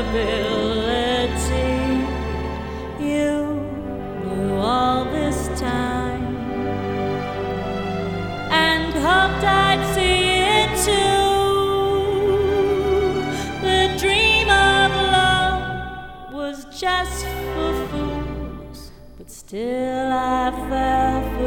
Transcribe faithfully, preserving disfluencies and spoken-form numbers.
You knew all this time and hoped I'd see it too. The dream of love was just for fools, but still I fell for